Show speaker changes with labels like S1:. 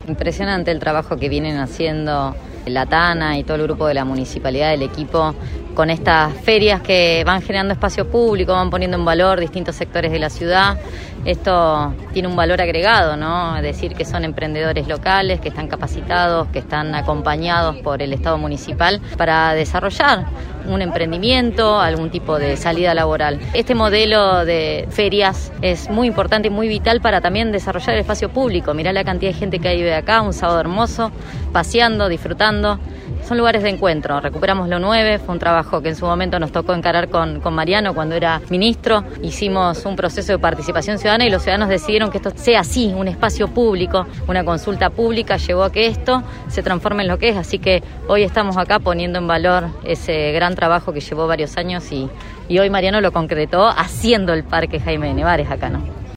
S1: Impresionante el trabajo que vienen haciendo la Tana y todo el grupo de la municipalidad, del equipo, con estas ferias que van generando espacio público, van poniendo en valor distintos sectores de la ciudad. Esto tiene un valor agregado, ¿no? Es decir, que son emprendedores locales, que están capacitados, que están acompañados por el Estado municipal para desarrollar un emprendimiento, algún tipo de salida laboral. Este modelo de ferias es muy importante y muy vital para también desarrollar el espacio público. Mirá la cantidad de gente que hay de acá, un sábado hermoso, paseando, disfrutando. Son lugares de encuentro. Recuperamos lo 9, fue un trabajo que en su momento nos tocó encarar con Mariano cuando era ministro. Hicimos un proceso de participación ciudadana y los ciudadanos decidieron que esto sea así, un espacio público, una consulta pública, llevó a que esto se transforme en lo que es. Así que hoy estamos acá poniendo en valor ese gran trabajo que llevó varios años y hoy Mariano lo concretó haciendo el Parque Jaime de Nevares acá, ¿no?